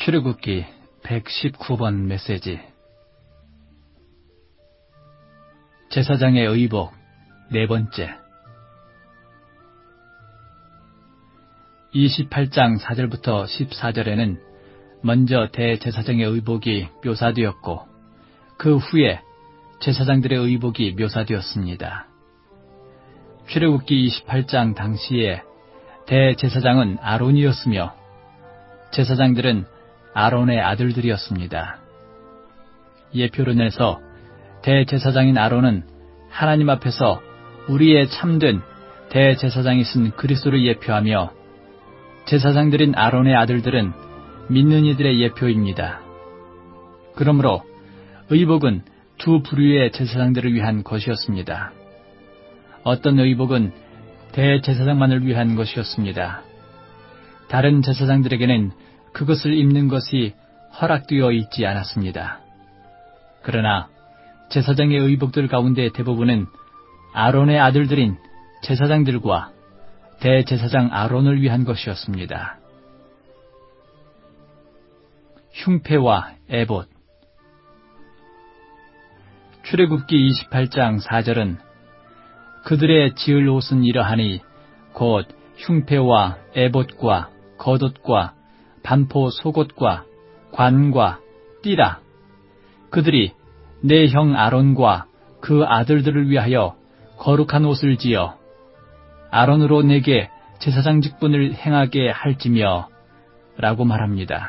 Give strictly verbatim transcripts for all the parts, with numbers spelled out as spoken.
출애굽기 백십구 번 메시지. 제사장의 의복 네 번째. 이십팔 장 사 절부터 십사 절에는 먼저 대제사장의 의복이 묘사되었고 그 후에 제사장들의 의복이 묘사되었습니다. 출애굽기 이십팔 장 당시에 대제사장은 아론이었으며 제사장들은 아론의 아들들이었습니다. 예표론에서 대제사장인 아론은 하나님 앞에서 우리의 참된 대제사장이신 그리스도를 예표하며 제사장들인 아론의 아들들은 믿는 이들의 예표입니다. 그러므로 의복은 두 부류의 제사장들을 위한 것이었습니다. 어떤 의복은 대제사장만을 위한 것이었습니다. 다른 제사장들에게는 그것을 입는 것이 허락되어 있지 않았습니다. 그러나 제사장의 의복들 가운데 대부분은 아론의 아들들인 제사장들과 대제사장 아론을 위한 것이었습니다. 흉패와 에봇. 출애굽기 이십팔 장 사 절은 그들의 지을 옷은 이러하니 곧 흉패와 에봇과 겉옷과 반포 속옷과 관과 띠라. 그들이 내 형 아론과 그 아들들을 위하여 거룩한 옷을 지어 아론으로 내게 제사장 직분을 행하게 할지며 라고 말합니다.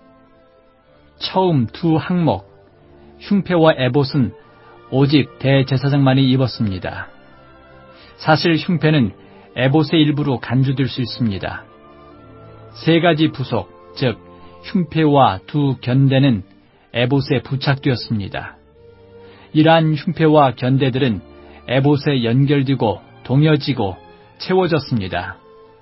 처음 두 항목, 흉패와 에봇은 오직 대제사장만이 입었습니다. 사실 흉패는 에봇의 일부로 간주될 수 있습니다. 세 가지 부속, 즉 흉패와 두 견대는 에봇에 부착되었습니다. 이러한 흉패와 견대들은 에봇에 연결되고 동여지고 채워졌습니다.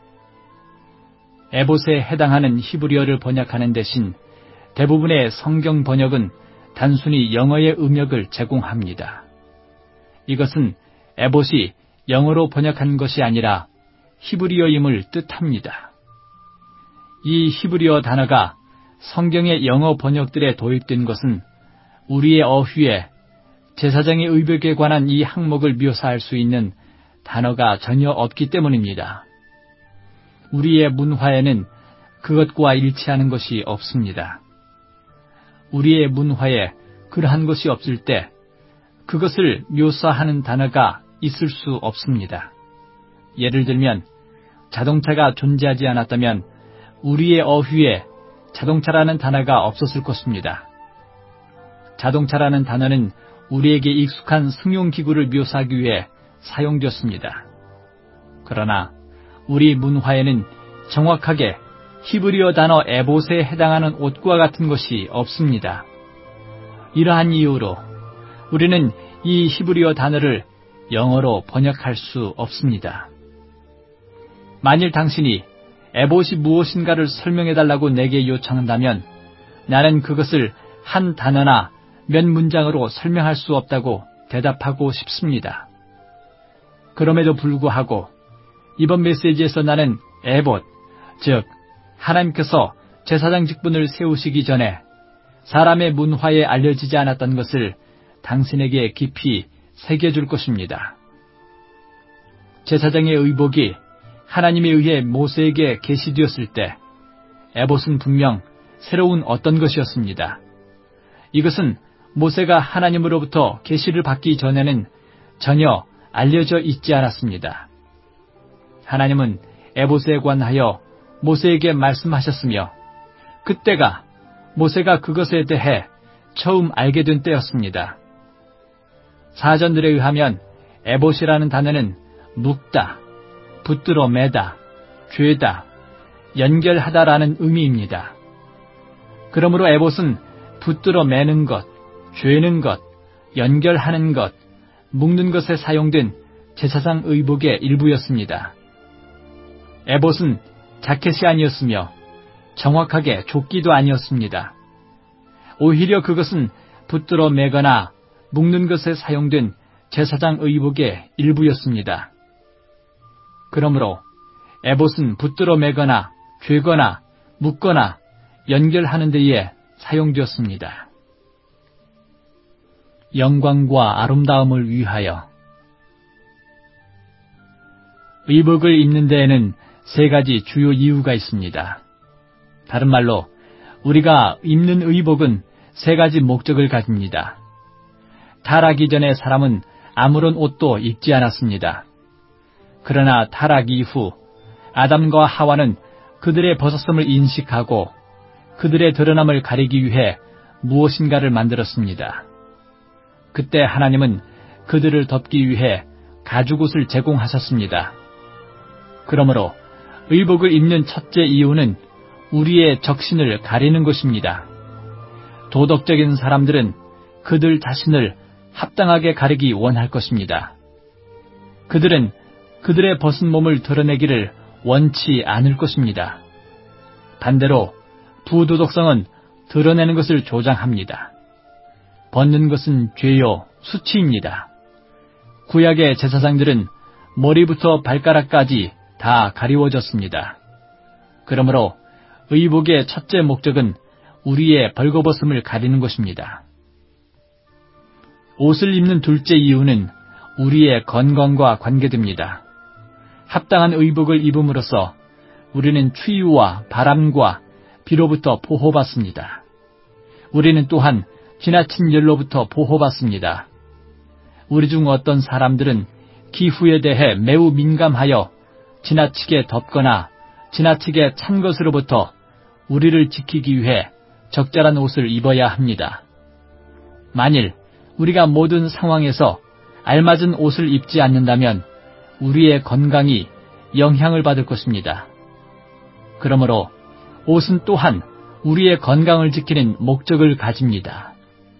에봇에 해당하는 히브리어를 번역하는 대신 대부분의 성경 번역은 단순히 영어의 음역을 제공합니다. 이것은 에봇이 영어로 번역한 것이 아니라 히브리어임을 뜻합니다. 이 히브리어 단어가 성경의 영어 번역들에 도입된 것은 우리의 어휘에 제사장의 의복에 관한 이 항목을 묘사할 수 있는 단어가 전혀 없기 때문입니다. 우리의 문화에는 그것과 일치하는 것이 없습니다. 우리의 문화에 그러한 것이 없을 때 그것을 묘사하는 단어가 있을 수 없습니다. 예를 들면 자동차가 존재하지 않았다면 우리의 어휘에 자동차라는 단어가 없었을 것입니다. 자동차라는 단어는 우리에게 익숙한 승용기구를 묘사하기 위해 사용되었습니다. 그러나 우리 문화에는 정확하게 히브리어 단어 에봇에 해당하는 옷과 같은 것이 없습니다. 이러한 이유로 우리는 이 히브리어 단어를 영어로 번역할 수 없습니다. 만일 당신이 에봇이 무엇인가를 설명해달라고 내게 요청한다면 나는 그것을 한 단어나 몇 문장으로 설명할 수 없다고 대답하고 싶습니다. 그럼에도 불구하고 이번 메시지에서 나는 에봇, 즉 하나님께서 제사장 직분을 세우시기 전에 사람의 문화에 알려지지 않았던 것을 당신에게 깊이 새겨줄 것입니다. 제사장의 의복이 하나님에 의해 모세에게 계시되었을 때 에봇은 분명 새로운 어떤 것이었습니다. 이것은 모세가 하나님으로부터 계시를 받기 전에는 전혀 알려져 있지 않았습니다. 하나님은 에봇에 관하여 모세에게 말씀하셨으며 그때가 모세가 그것에 대해 처음 알게 된 때였습니다. 사전들에 의하면 에봇이라는 단어는 묶다, 붙들어 매다, 죄다, 연결하다라는 의미입니다. 그러므로 에봇은 붙들어 매는 것, 죄는 것, 연결하는 것, 묶는 것에 사용된 제사장 의복의 일부였습니다. 에봇은 자켓이 아니었으며 정확하게 조끼도 아니었습니다. 오히려 그것은 붙들어 매거나 묶는 것에 사용된 제사장 의복의 일부였습니다. 그러므로 에봇은 붙들어 매거나 죄거나 묶거나 연결하는 데에 사용되었습니다. 영광과 아름다움을 위하여. 의복을 입는 데에는 세 가지 주요 이유가 있습니다. 다른 말로 우리가 입는 의복은 세 가지 목적을 가집니다. 타락 이전의 사람은 아무런 옷도 입지 않았습니다. 그러나 타락 이후 아담과 하와는 그들의 벗었음을 인식하고 그들의 드러남을 가리기 위해 무엇인가를 만들었습니다. 그때 하나님은 그들을 덮기 위해 가죽옷을 제공하셨습니다. 그러므로 의복을 입는 첫째 이유는 우리의 적신을 가리는 것입니다. 도덕적인 사람들은 그들 자신을 합당하게 가리기 원할 것입니다. 그들은 그들의 벗은 몸을 드러내기를 원치 않을 것입니다. 반대로 부도덕성은 드러내는 것을 조장합니다. 벗는 것은 죄요, 수치입니다. 구약의 제사장들은 머리부터 발가락까지 다 가리워졌습니다. 그러므로 의복의 첫째 목적은 우리의 벌거벗음을 가리는 것입니다. 옷을 입는 둘째 이유는 우리의 건강과 관계됩니다. 합당한 의복을 입음으로써 우리는 추위와 바람과 비로부터 보호받습니다. 우리는 또한 지나친 열로부터 보호받습니다. 우리 중 어떤 사람들은 기후에 대해 매우 민감하여 지나치게 덥거나 지나치게 찬 것으로부터 우리를 지키기 위해 적절한 옷을 입어야 합니다. 만일 우리가 모든 상황에서 알맞은 옷을 입지 않는다면 우리의 건강이 영향을 받을 것입니다. 그러므로 옷은 또한 우리의 건강을 지키는 목적을 가집니다.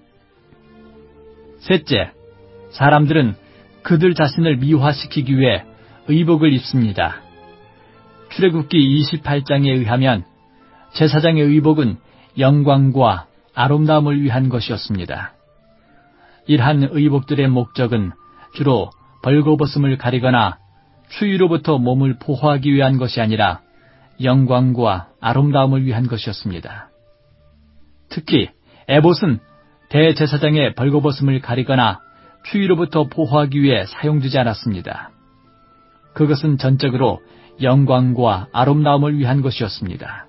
셋째, 사람들은 그들 자신을 미화시키기 위해 의복을 입습니다. 출애굽기 이십팔 장에 의하면 제사장의 의복은 영광과 아름다움을 위한 것이었습니다. 이러한 의복들의 목적은 주로 벌거벗음을 가리거나 추위로부터 몸을 보호하기 위한 것이 아니라 영광과 아름다움을 위한 것이었습니다. 특히 에봇은 대제사장의 벌거벗음을 가리거나 추위로부터 보호하기 위해 사용되지 않았습니다. 그것은 전적으로 영광과 아름다움을 위한 것이었습니다.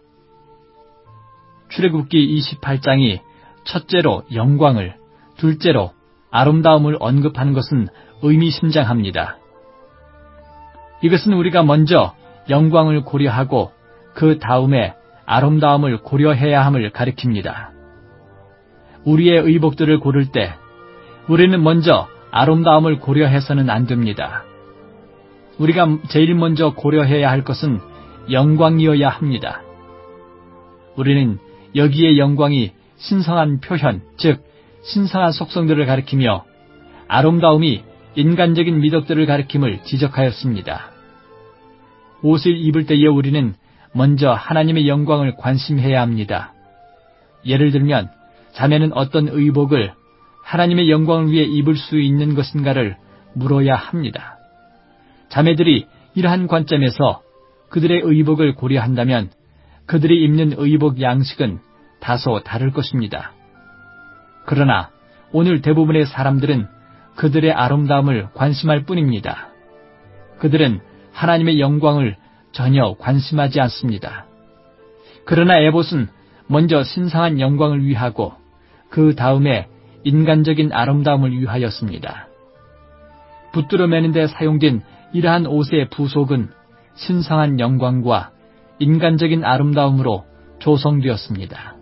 출애굽기 이십팔 장이 첫째로 영광을, 둘째로 아름다움을 언급하는 것은 의미심장합니다. 이것은 우리가 먼저 영광을 고려하고 그 다음에 아름다움을 고려해야 함을 가리킵니다. 우리의 의복들을 고를 때 우리는 먼저 아름다움을 고려해서는 안 됩니다. 우리가 제일 먼저 고려해야 할 것은 영광이어야 합니다. 우리는 여기에 영광이 신성한 표현, 즉 신성한 속성들을 가리키며 아름다움이 인간적인 미덕들을 가리킴을 지적하였습니다. 옷을 입을 때에 우리는 먼저 하나님의 영광을 관심해야 합니다. 예를 들면 자매는 어떤 의복을 하나님의 영광을 위해 입을 수 있는 것인가를 물어야 합니다. 자매들이 이러한 관점에서 그들의 의복을 고려한다면 그들이 입는 의복 양식은 다소 다를 것입니다. 그러나 오늘 대부분의 사람들은 그들의 아름다움을 관심할 뿐입니다. 그들은 하나님의 영광을 전혀 관심하지 않습니다. 그러나 에봇은 먼저 신성한 영광을 위하고 그 다음에 인간적인 아름다움을 위하였습니다. 붙들어 매는 데 사용된 이러한 옷의 부속은 신성한 영광과 인간적인 아름다움으로 조성되었습니다.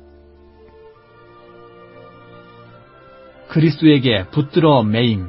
그리스도에게 붙들어 매임.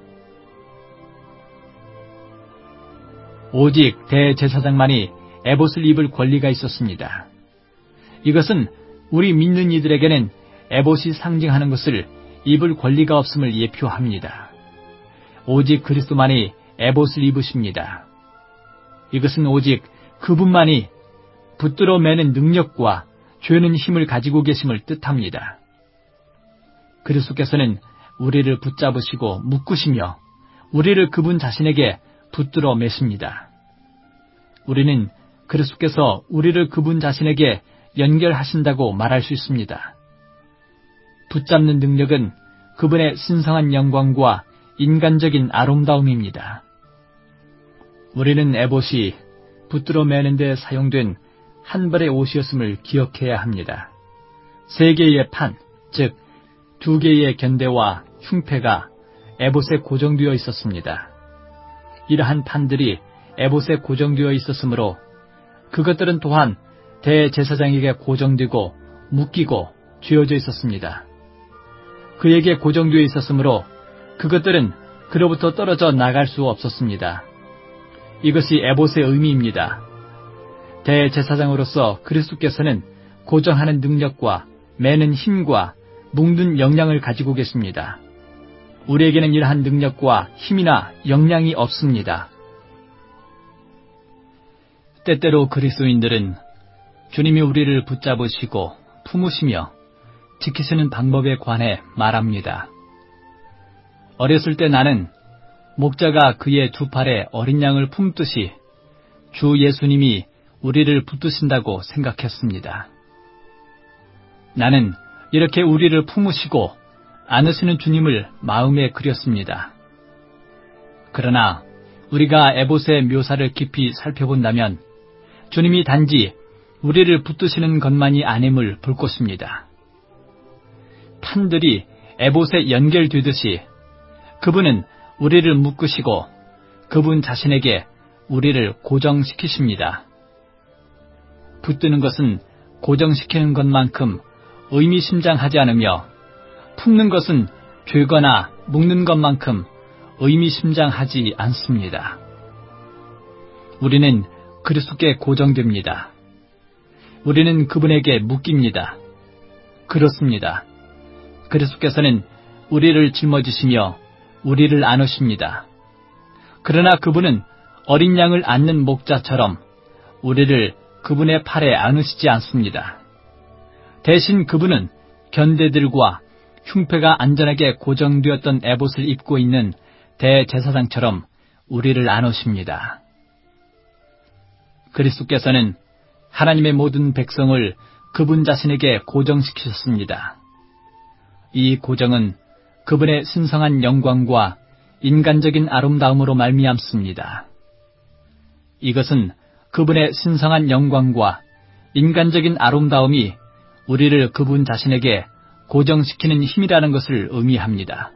오직 대제사장만이 에봇을 입을 권리가 있었습니다. 이것은 우리 믿는 이들에게는 에봇이 상징하는 것을 입을 권리가 없음을 예표합니다. 오직 그리스도만이 에봇을 입으십니다. 이것은 오직 그분만이 붙들어 매는 능력과 죄는 힘을 가지고 계심을 뜻합니다. 그리스도께서는 우리를 붙잡으시고 묶으시며 우리를 그분 자신에게 붙들어 매십니다. 우리는 그리스도께서 우리를 그분 자신에게 연결하신다고 말할 수 있습니다. 붙잡는 능력은 그분의 신성한 영광과 인간적인 아름다움입니다. 우리는 에봇이 붙들어 매는 데 사용된 한 벌의 옷이었음을 기억해야 합니다. 세 개의 판, 즉 두 개의 견대와 흉패가 에봇에 고정되어 있었습니다. 이러한 판들이 에봇에 고정되어 있었으므로 그것들은 또한 대제사장에게 고정되고 묶이고 쥐어져 있었습니다. 그에게 고정되어 있었으므로 그것들은 그로부터 떨어져 나갈 수 없었습니다. 이것이 에봇의 의미입니다. 대제사장으로서 그리스도께서는 고정하는 능력과 매는 힘과 묶는 역량을 가지고 계십니다. 우리에게는 이러한 능력과 힘이나 역량이 없습니다. 때때로 그리스도인들은 주님이 우리를 붙잡으시고 품으시며 지키시는 방법에 관해 말합니다. 어렸을 때 나는 목자가 그의 두 팔에 어린 양을 품듯이 주 예수님이 우리를 붙드신다고 생각했습니다. 나는 이렇게 우리를 품으시고 안으시는 주님을 마음에 그렸습니다. 그러나 우리가 에봇의 묘사를 깊이 살펴본다면 주님이 단지 우리를 붙드시는 것만이 아님을 볼 것입니다. 판들이 에봇에 연결되듯이 그분은 우리를 묶으시고 그분 자신에게 우리를 고정시키십니다. 붙드는 것은 고정시키는 것만큼 의미심장하지 않으며 품는 것은 죄거나 묶는 것만큼 의미심장하지 않습니다. 우리는 그리스도께 고정됩니다. 우리는 그분에게 묶입니다. 그렇습니다. 그리스도께서는 우리를 짊어지시며 우리를 안으십니다. 그러나 그분은 어린 양을 안는 목자처럼 우리를 그분의 팔에 안으시지 않습니다. 대신 그분은 견대들과 흉패가 안전하게 고정되었던 에봇을 입고 있는 대제사장처럼 우리를 안으십니다. 그리스도께서는 하나님의 모든 백성을 그분 자신에게 고정시키셨습니다. 이 고정은 그분의 신성한 영광과 인간적인 아름다움으로 말미암습니다. 이것은 그분의 신성한 영광과 인간적인 아름다움이 우리를 그분 자신에게 고정시키는 힘이라는 것을 의미합니다.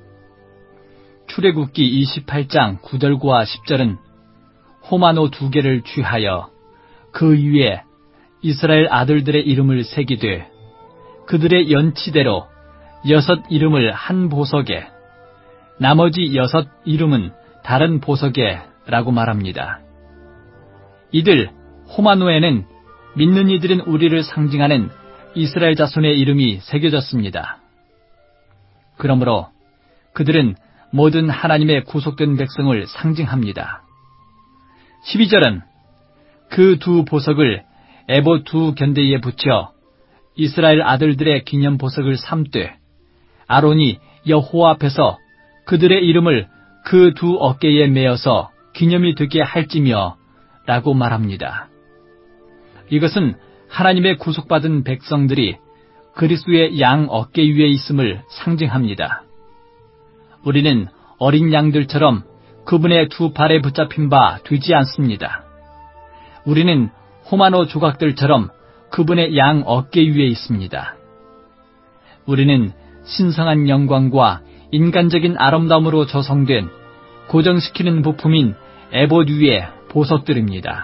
출애굽기 이십팔 장 구 절과 십 절은 호마노 두 개를 취하여 그 위에 이스라엘 아들들의 이름을 새기되 그들의 연치대로 여섯 이름을 한 보석에 나머지 여섯 이름은 다른 보석에 라고 말합니다. 이들 호마노에는 믿는 이들인 우리를 상징하는 이스라엘 자손의 이름이 새겨졌습니다. 그러므로 그들은 모든 하나님의 구속된 백성을 상징합니다. 십이 절은 그 두 보석을 에봇 두 견대에 붙여 이스라엘 아들들의 기념 보석을 삼되 아론이 여호와 앞에서 그들의 이름을 그 두 어깨에 메어서 기념이 되게 할지며 라고 말합니다. 이것은 하나님의 구속받은 백성들이 그리스도의 양 어깨 위에 있음을 상징합니다. 우리는 어린 양들처럼 그분의 두 발에 붙잡힌 바 되지 않습니다. 우리는 호마노 조각들처럼 그분의 양 어깨 위에 있습니다. 우리는 신성한 영광과 인간적인 아름다움으로 조성된 고정시키는 부품인 에봇 위의 보석들입니다.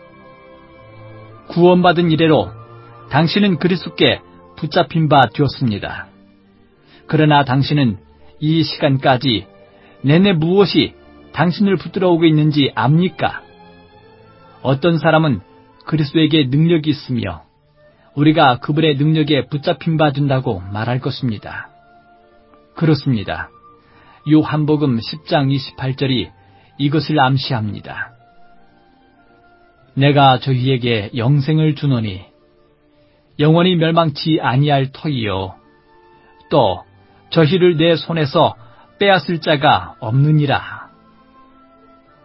구원받은 이래로 당신은 그리스도께 붙잡힌 바 되었습니다. 그러나 당신은 이 시간까지 내내 무엇이 당신을 붙들어 오고 있는지 압니까? 어떤 사람은 그리스도에게 능력이 있으며 우리가 그분의 능력에 붙잡힌 바 된다고 말할 것입니다. 그렇습니다. 요한복음 십 장 이십팔 절이 이것을 암시합니다. 내가 저희에게 영생을 주노니 영원히 멸망치 아니할 터이요 또 저희를 내 손에서 빼앗을 자가 없느니라.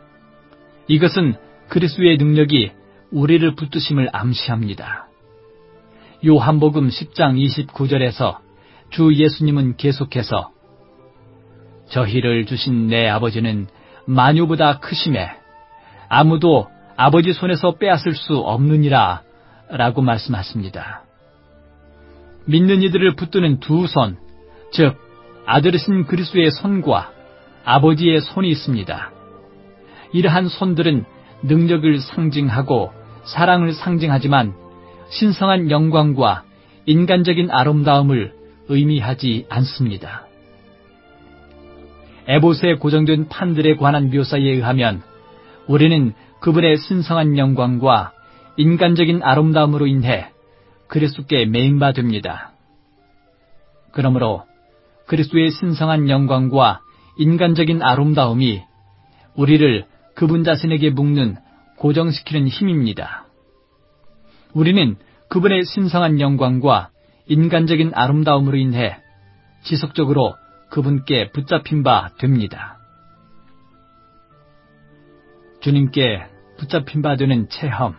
이것은 그리스도의 능력이 우리를 붙드심을 암시합니다. 요한복음 십 장 이십구 절에서 주 예수님은 계속해서 저희를 주신 내 아버지는 만유보다 크심에 아무도 아버지 손에서 빼앗을 수 없느니라 라고 말씀하십니다. 믿는 이들을 붙드는 두 손, 즉 아들이신 그리스도의 손과 아버지의 손이 있습니다. 이러한 손들은 능력을 상징하고 사랑을 상징하지만 신성한 영광과 인간적인 아름다움을 의미하지 않습니다. 에봇에 고정된 판들에 관한 묘사에 의하면 우리는 그분의 신성한 영광과 인간적인 아름다움으로 인해 그리스도께 매인바 됩니다. 그러므로 그리스도의 신성한 영광과 인간적인 아름다움이 우리를 그분 자신에게 묶는 고정시키는 힘입니다. 우리는 그분의 신성한 영광과 인간적인 아름다움으로 인해 지속적으로 그분께 붙잡힌 바 됩니다. 주님께 붙잡힌 바 되는 체험.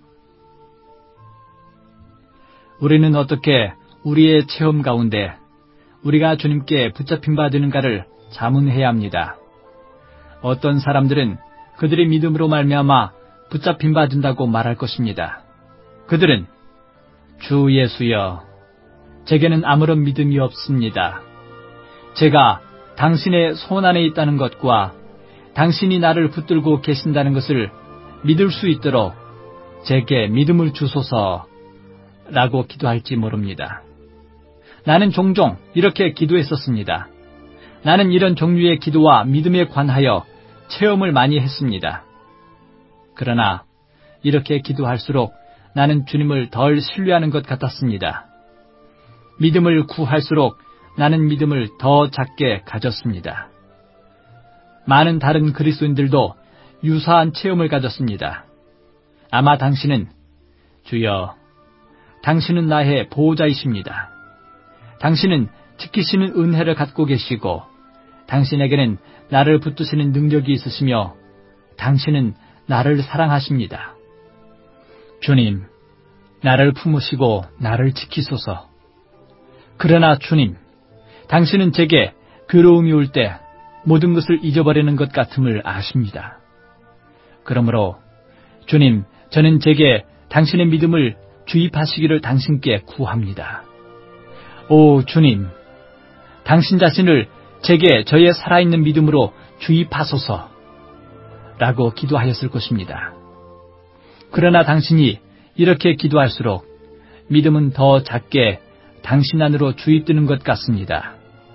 우리는 어떻게 우리의 체험 가운데 우리가 주님께 붙잡힌 바 되는가를 자문해야 합니다. 어떤 사람들은 그들의 믿음으로 말미암아 붙잡힌 바 된다고 말할 것입니다. 그들은 주 예수여, 제게는 아무런 믿음이 없습니다. 제가 당신의 손 안에 있다는 것과 당신이 나를 붙들고 계신다는 것을 믿을 수 있도록 제게 믿음을 주소서 라고 기도할지 모릅니다. 나는 종종 이렇게 기도했었습니다. 나는 이런 종류의 기도와 믿음에 관하여 체험을 많이 했습니다. 그러나 이렇게 기도할수록 나는 주님을 덜 신뢰하는 것 같았습니다. 믿음을 구할수록 나는 믿음을 더 작게 가졌습니다. 많은 다른 그리스도인들도 유사한 체험을 가졌습니다. 아마 당신은 주여, 당신은 나의 보호자이십니다. 당신은 지키시는 은혜를 갖고 계시고 당신에게는 나를 붙드시는 능력이 있으시며 당신은 나를 사랑하십니다. 주님, 나를 품으시고 나를 지키소서. 그러나 주님, 당신은 제게 괴로움이 올 때 모든 것을 잊어버리는 것 같음을 아십니다. 그러므로 주님, 저는 제게 당신의 믿음을 주입하시기를 당신께 구합니다. 오 주님, 당신 자신을 제게 저의 살아있는 믿음으로 주입하소서 라고 기도하였을 것입니다. 그러나 당신이 이렇게 기도할수록 믿음은 더 작게 당신 안으로 주입되는 것 같습니다.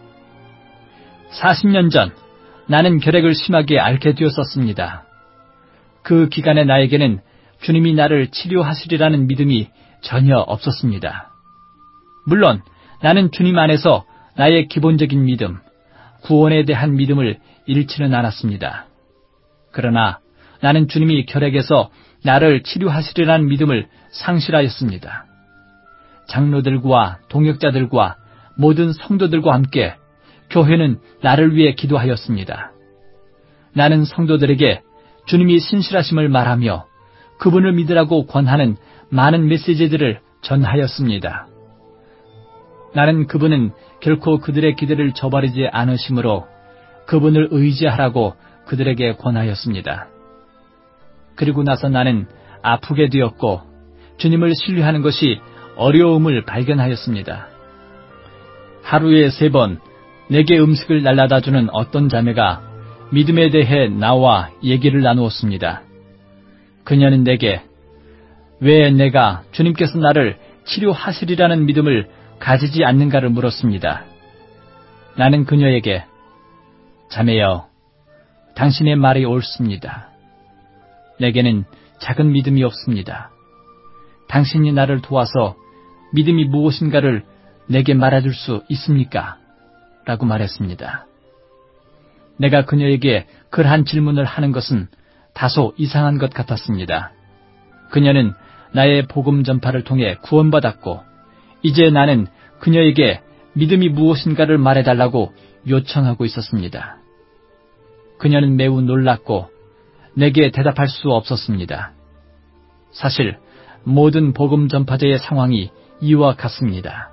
사십 년 전 나는 결핵을 심하게 앓게 되었었습니다. 그 기간에 나에게는 주님이 나를 치료하시리라는 믿음이 전혀 없었습니다. 물론 나는 주님 안에서 나의 기본적인 믿음, 구원에 대한 믿음을 잃지는 않았습니다. 그러나 나는 주님이 결핵에서 나를 치료하시리라는 믿음을 상실하였습니다. 장로들과 동역자들과 모든 성도들과 함께 교회는 나를 위해 기도하였습니다. 나는 성도들에게 주님이 신실하심을 말하며 그분을 믿으라고 권하는 많은 메시지들을 전하였습니다. 나는 그분은 결코 그들의 기대를 저버리지 않으시므로 그분을 의지하라고 그들에게 권하였습니다. 그리고 나서 나는 아프게 되었고 주님을 신뢰하는 것이 어려움을 발견하였습니다. 하루에 세 번 내게 음식을 날라다 주는 어떤 자매가 믿음에 대해 나와 얘기를 나누었습니다. 그녀는 내게 왜 내가 주님께서 나를 치료하시리라는 믿음을 가지지 않는가를 물었습니다. 나는 그녀에게 자매여, 당신의 말이 옳습니다. 내게는 작은 믿음이 없습니다. 당신이 나를 도와서 믿음이 무엇인가를 내게 말해줄 수 있습니까? 라고 말했습니다. 내가 그녀에게 그러한 질문을 하는 것은 다소 이상한 것 같았습니다. 그녀는 나의 복음 전파를 통해 구원받았고 이제 나는 그녀에게 믿음이 무엇인가를 말해달라고 요청하고 있었습니다. 그녀는 매우 놀랐고 내게 대답할 수 없었습니다. 사실 모든 복음 전파자의 상황이 이와 같습니다.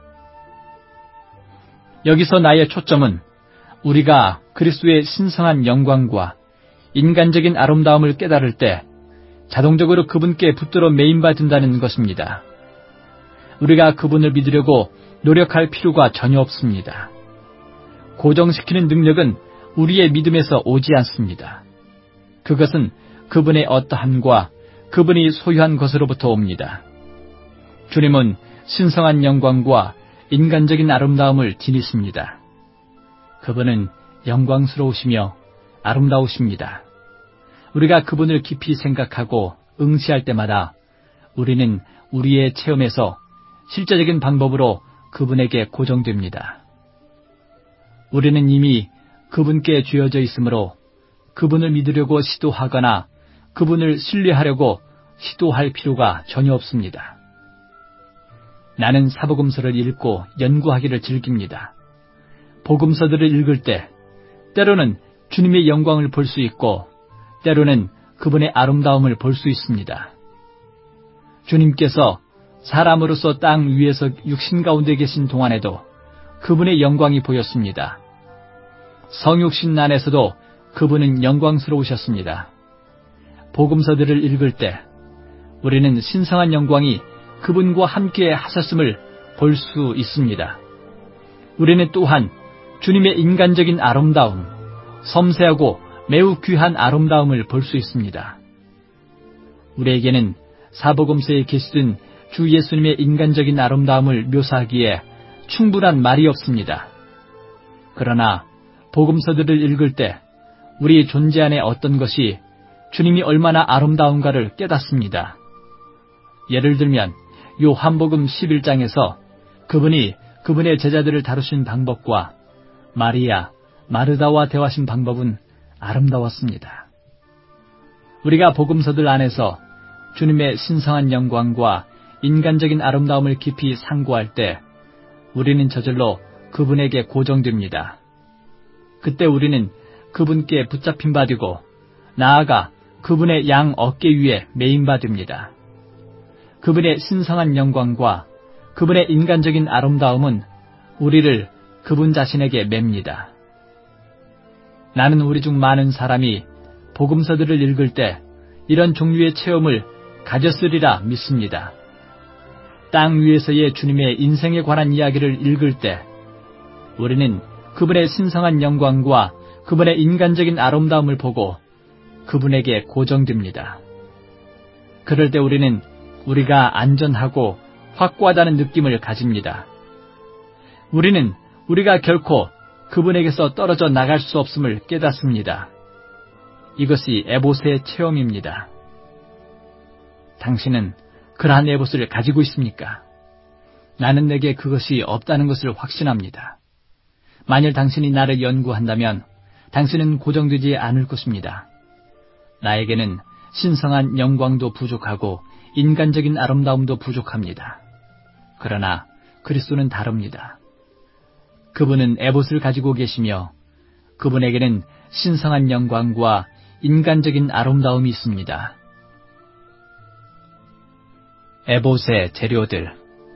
여기서 나의 초점은 우리가 그리스도의 신성한 영광과 인간적인 아름다움을 깨달을 때 자동적으로 그분께 붙들어 매인받는다는 것입니다. 우리가 그분을 믿으려고 노력할 필요가 전혀 없습니다. 고정시키는 능력은 우리의 믿음에서 오지 않습니다. 그것은 그분의 어떠함과 그분이 소유한 것으로부터 옵니다. 주님은 신성한 영광과 인간적인 아름다움을 지니십니다. 그분은 영광스러우시며 아름다우십니다. 우리가 그분을 깊이 생각하고 응시할 때마다 우리는 우리의 체험에서 실제적인 방법으로 그분에게 고정됩니다. 우리는 이미 그분께 쥐어져 있으므로 그분을 믿으려고 시도하거나 그분을 신뢰하려고 시도할 필요가 전혀 없습니다. 나는 사복음서를 읽고 연구하기를 즐깁니다. 복음서들을 읽을 때 때로는 주님의 영광을 볼 수 있고 때로는 그분의 아름다움을 볼 수 있습니다. 주님께서 사람으로서 땅 위에서 육신 가운데 계신 동안에도 그분의 영광이 보였습니다. 성육신 안에서도 그분은 영광스러우셨습니다. 복음서들을 읽을 때 우리는 신성한 영광이 그분과 함께 하셨음을 볼 수 있습니다. 우리는 또한 주님의 인간적인 아름다움, 섬세하고 매우 귀한 아름다움을 볼 수 있습니다. 우리에게는 사복음서에 계시던 주 예수님의 인간적인 아름다움을 묘사하기에 충분한 말이 없습니다. 그러나 복음서들을 읽을 때 우리 존재 안에 어떤 것이 주님이 얼마나 아름다운가를 깨닫습니다. 예를 들면 요한복음 십일 장에서 그분이 그분의 제자들을 다루신 방법과 마리아, 마르다와 대화하신 방법은 아름다웠습니다. 우리가 복음서들 안에서 주님의 신성한 영광과 인간적인 아름다움을 깊이 상고할 때 우리는 저절로 그분에게 고정됩니다. 그때 우리는 그분께 붙잡힌 바 되고 나아가 그분의 양 어깨 위에 매인 바 됩니다. 그분의 신성한 영광과 그분의 인간적인 아름다움은 우리를 그분 자신에게 맵니다. 나는 우리 중 많은 사람이 복음서들을 읽을 때 이런 종류의 체험을 가졌으리라 믿습니다. 땅 위에서의 주님의 인생에 관한 이야기를 읽을 때 우리는 그분의 신성한 영광과 그분의 인간적인 아름다움을 보고 그분에게 고정됩니다. 그럴 때 우리는 우리가 안전하고 확고하다는 느낌을 가집니다. 우리는 우리가 결코 그분에게서 떨어져 나갈 수 없음을 깨닫습니다. 이것이 에봇의 체험입니다. 당신은 그러한 에봇을 가지고 있습니까? 나는 내게 그것이 없다는 것을 확신합니다. 만일 당신이 나를 연구한다면 당신은 고정되지 않을 것입니다. 나에게는 신성한 영광도 부족하고 인간적인 아름다움도 부족합니다. 그러나 그리스도는 다릅니다. 그분은 에봇을 가지고 계시며 그분에게는 신성한 영광과 인간적인 아름다움이 있습니다. 에봇의 재료들.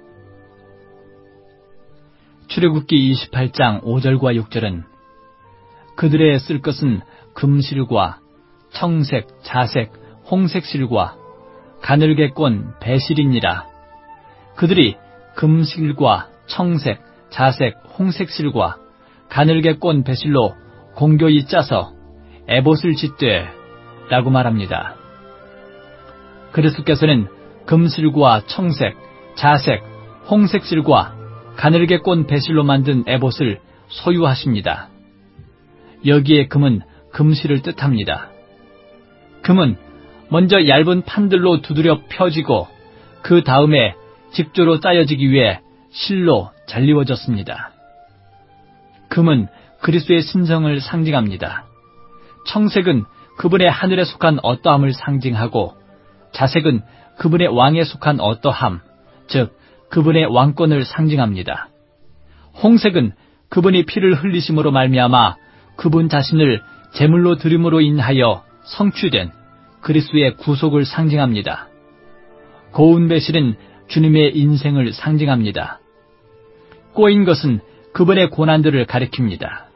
출애굽기 이십팔 장 오 절과 육 절은 그들의 쓸 것은 금실과 청색, 자색, 홍색 실과 가늘게 꼰 배실이니라. 그들이 금실과 청색, 자색, 홍색 실과 가늘게 꼰 배실로 공교히 짜서 에봇을 짓되 라고 말합니다. 그리스도께서는 금실과 청색, 자색, 홍색 실과 가늘게 꼰 배실로 만든 에봇을 소유하십니다. 여기에 금은 금실을 뜻합니다. 금은 먼저 얇은 판들로 두드려 펴지고 그 다음에 직조로 짜여지기 위해 실로 잘리워졌습니다. 금은 그리스도의 신성을 상징합니다. 청색은 그분의 하늘에 속한 어떠함을 상징하고 자색은 그분의 왕에 속한 어떠함, 즉 그분의 왕권을 상징합니다. 홍색은 그분이 피를 흘리심으로 말미암아 그분 자신을 제물로 드림으로 인하여 성취된 그리스도의 구속을 상징합니다. 고운 배실은 주님의 인생을 상징합니다. 꼬인 것은 그분의 고난들을 가리킵니다.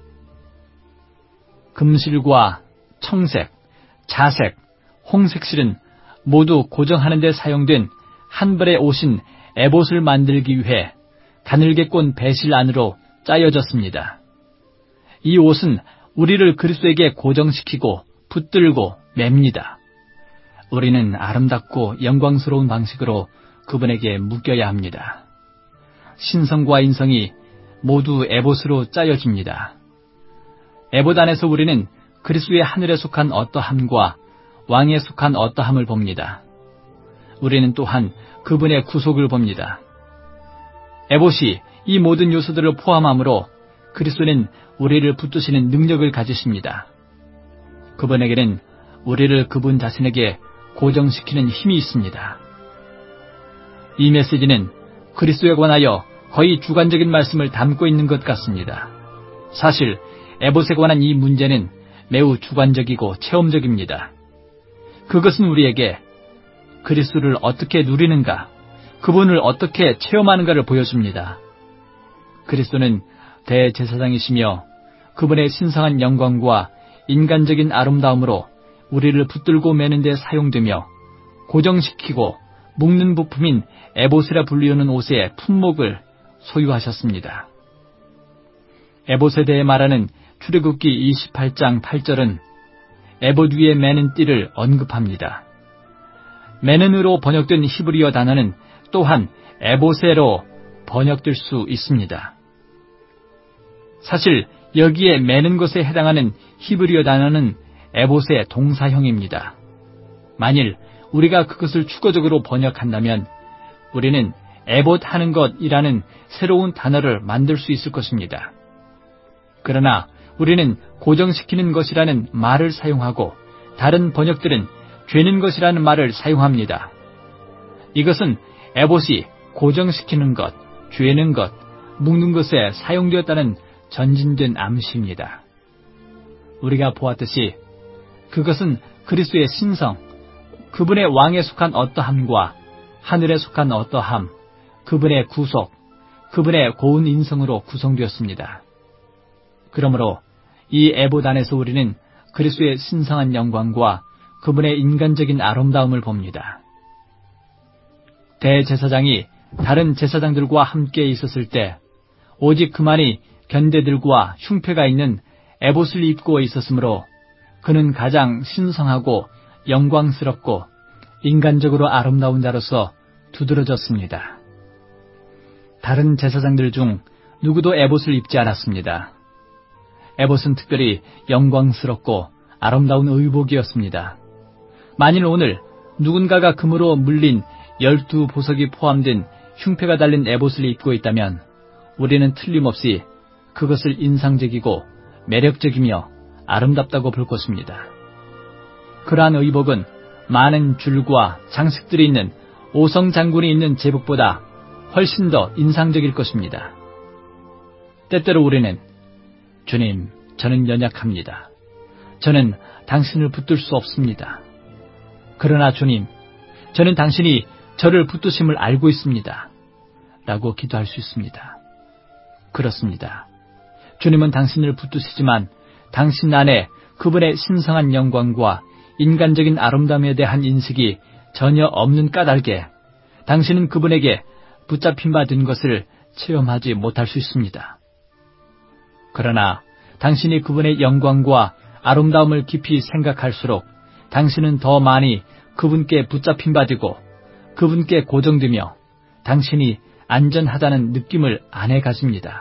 금실과 청색, 자색, 홍색실은 모두 고정하는 데 사용된 한 벌의 옷인 에봇을 만들기 위해 가늘게 꼰 배실 안으로 짜여졌습니다. 이 옷은 우리를 그리스도에게 고정시키고 붙들고 맵니다. 우리는 아름답고 영광스러운 방식으로 그분에게 묶여야 합니다. 신성과 인성이 모두 에봇으로 짜여집니다. 에봇 안에서 우리는 그리스도의 하늘에 속한 어떠함과 왕에 속한 어떠함을 봅니다. 우리는 또한 그분의 구속을 봅니다. 에봇이 이 모든 요소들을 포함하므로 그리스도는 우리를 붙드시는 능력을 가지십니다. 그분에게는 우리를 그분 자신에게 고정시키는 힘이 있습니다. 이 메시지는 그리스도에 관하여 거의 주관적인 말씀을 담고 있는 것 같습니다. 사실 에봇에 관한 이 문제는 매우 주관적이고 체험적입니다. 그것은 우리에게 그리스도를 어떻게 누리는가, 그분을 어떻게 체험하는가를 보여줍니다. 그리스도는 대제사장이시며 그분의 신성한 영광과 인간적인 아름다움으로 우리를 붙들고 매는 데 사용되며 고정시키고 묶는 부품인 에봇이라 불리우는 옷의 품목을 소유하셨습니다. 에봇에 대해 말하는 출애굽기 이십팔 장 팔 절은 에봇 위에 매는 띠를 언급합니다. 매는으로 번역된 히브리어 단어는 또한 에봇에로 번역될 수 있습니다. 사실 여기에 매는 것에 해당하는 히브리어 단어는 에봇의 동사형입니다. 만일 우리가 그것을 추가적으로 번역한다면 우리는 에봇 하는 것이라는 새로운 단어를 만들 수 있을 것입니다. 그러나 우리는 고정시키는 것이라는 말을 사용하고 다른 번역들은 죄는 것이라는 말을 사용합니다. 이것은 에봇이 고정시키는 것, 죄는 것, 묶는 것에 사용되었다는 전진된 암시입니다. 우리가 보았듯이 그것은 그리스도의 신성, 그분의 왕에 속한 어떠함과 하늘에 속한 어떠함, 그분의 구속, 그분의 고운 인성으로 구성되었습니다. 그러므로 이 에봇 안에서 우리는 그리스도의 신성한 영광과 그분의 인간적인 아름다움을 봅니다. 대제사장이 다른 제사장들과 함께 있었을 때 오직 그만이 견대들과 흉패가 있는 에봇을 입고 있었으므로 그는 가장 신성하고 영광스럽고 인간적으로 아름다운 자로서 두드러졌습니다. 다른 제사장들 중 누구도 에봇을 입지 않았습니다. 에봇은 특별히 영광스럽고 아름다운 의복이었습니다. 만일 오늘 누군가가 금으로 물린 열두 보석이 포함된 흉패가 달린 에봇을 입고 있다면 우리는 틀림없이 그것을 인상적이고 매력적이며 아름답다고 볼 것입니다. 그러한 의복은 많은 줄과 장식들이 있는 오성 장군이 있는 제복보다 훨씬 더 인상적일 것입니다. 때때로 우리는 주님, 저는 연약합니다. 저는 당신을 붙들 수 없습니다. 그러나 주님, 저는 당신이 저를 붙드심을 알고 있습니다. 라고 기도할 수 있습니다. 그렇습니다. 주님은 당신을 붙드시지만 당신 안에 그분의 신성한 영광과 인간적인 아름다움에 대한 인식이 전혀 없는 까닭에 당신은 그분에게 붙잡힌 바 된 것을 체험하지 못할 수 있습니다. 그러나 당신이 그분의 영광과 아름다움을 깊이 생각할수록 당신은 더 많이 그분께 붙잡힌 바 되고 그분께 고정되며 당신이 안전하다는 느낌을 안에 가집니다.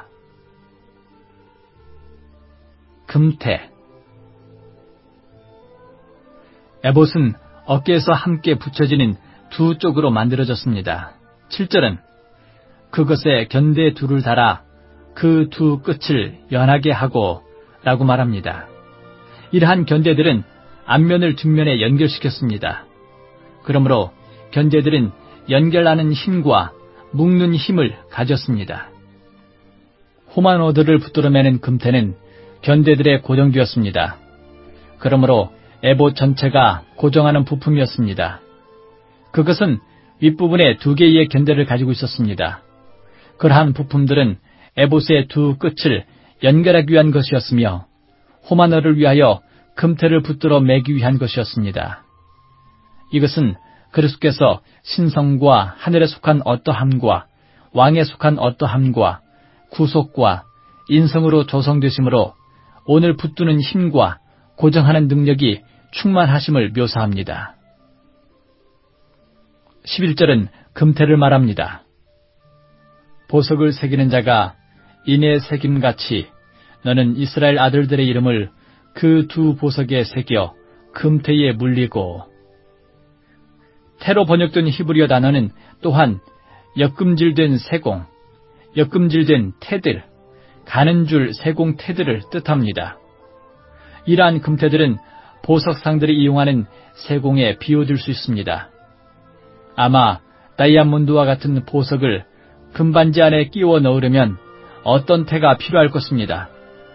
금태. 에봇은 어깨에서 함께 붙여지는 두 쪽으로 만들어졌습니다. 칠 절은 그것에 견대 둘을 달아 그 두 끝을 연하게 하고 라고 말합니다. 이러한 견대들은 앞면을 뒷면에 연결시켰습니다. 그러므로 견대들은 연결하는 힘과 묶는 힘을 가졌습니다. 호마노들을 붙들어매는 금태는 견대들에 고정되었습니다. 그러므로 에봇 전체가 고정하는 부품이었습니다. 그것은 윗부분에 두 개의 견대를 가지고 있었습니다. 그러한 부품들은 에봇의 두 끝을 연결하기 위한 것이었으며 호마너를 위하여 금태를 붙들어 매기 위한 것이었습니다. 이것은 그리스도께서 신성과 하늘에 속한 어떠함과 왕에 속한 어떠함과 구속과 인성으로 조성되심으로 오늘 붙드는 힘과 고정하는 능력이 충만하심을 묘사합니다. 십일 절은 금태를 말합니다. 보석을 새기는 자가 인의 새김같이 너는 이스라엘 아들들의 이름을 그 두 보석에 새겨 금태에 물리고. 태로 번역된 히브리어 단어는 또한 엮금질된 세공, 엮금질된 태들, 가는 줄 세공 태들을 뜻합니다. 이러한 금태들은 보석상들이 이용하는 세공에 비유될 수 있습니다. 아마 다이아몬드와 같은 보석을 금반지 안에 끼워 넣으려면 어떤 태가 필요할 것입니다.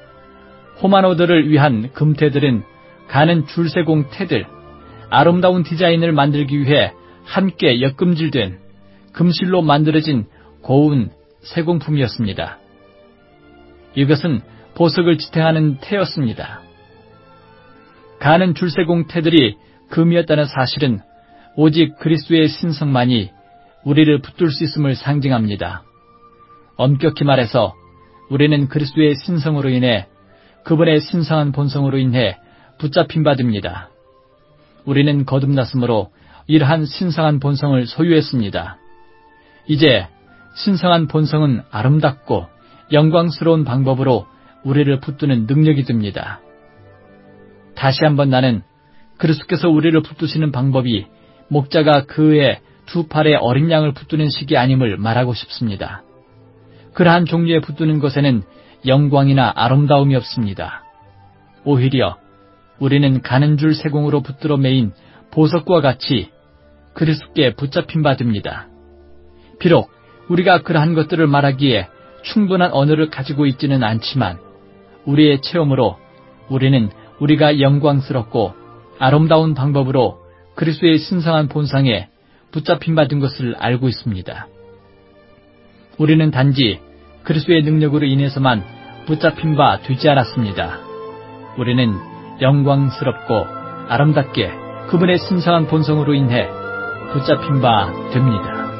호마노들을 위한 금태들은 가는 줄세공 태들, 아름다운 디자인을 만들기 위해 함께 엮금질된 금실로 만들어진 고운 세공품이었습니다. 이것은 보석을 지탱하는 태였습니다. 가는 줄세공 태들이 금이었다는 사실은 오직 그리스도의 신성만이 우리를 붙들 수 있음을 상징합니다. 엄격히 말해서 우리는 그리스도의 신성으로 인해 그분의 신성한 본성으로 인해 붙잡힌 바 됩니다. 우리는 거듭났으므로 이러한 신성한 본성을 소유했습니다. 이제 신성한 본성은 아름답고 영광스러운 방법으로 우리를 붙드는 능력이 됩니다. 다시 한번 나는 그리스도께서 우리를 붙드시는 방법이 목자가 그의 두 팔에 어린 양을 붙드는 식이 아님을 말하고 싶습니다. 그러한 종류의 붙드는 것에는 영광이나 아름다움이 없습니다. 오히려 우리는 가는 줄 세공으로 붙들어 매인 보석과 같이 그리스도께 붙잡힌 바 됩니다. 비록 우리가 그러한 것들을 말하기에 충분한 언어를 가지고 있지는 않지만 우리의 체험으로 우리는 우리가 영광스럽고 아름다운 방법으로 그리스도의 신성한 본상에 붙잡힌 바 된 것을 알고 있습니다. 우리는 단지 그리스도의 능력으로 인해서만 붙잡힌 바 되지 않았습니다. 우리는 영광스럽고 아름답게 그분의 신성한 본성으로 인해 붙잡힌 바 됩니다.